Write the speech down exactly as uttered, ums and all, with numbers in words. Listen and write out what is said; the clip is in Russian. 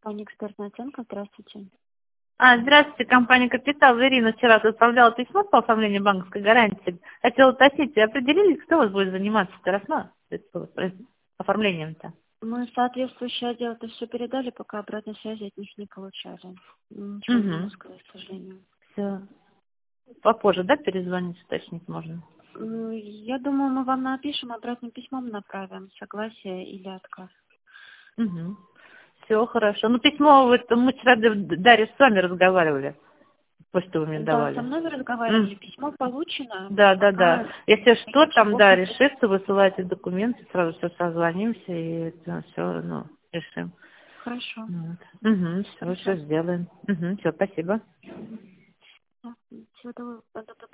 компания «Экспертная оценка». Здравствуйте. А, здравствуйте, компания «Капитал». Ирина вчера отправляла письмо по оформлению банковской гарантии. Хотела уточнить, определились, кто у вас будет заниматься Тарасма оформлением-то? Мы соответствующий отдел это все передали, пока обратной связи от них не получали. Ничего не могу Угу. сказать, к сожалению. Все. Попозже, да, перезвонить, уточнить можно? М, Я думаю, мы вам напишем, обратным письмом направим согласие или отказ. Угу. Все хорошо. Ну, письмо, вот, мы вчера, Д- Дарья, с вами разговаривали. Почту вы мне Да, со давали. мной вы разговаривали, М. письмо получено, Да, да, да. пока Если что, там, ничего да, конкретного. решится, высылайте документы, сразу все созвонимся и все, ну, решим. Хорошо. Вот. Угу, все, все Хорошо. сделаем. Угу, все, спасибо. Да, всего доброго.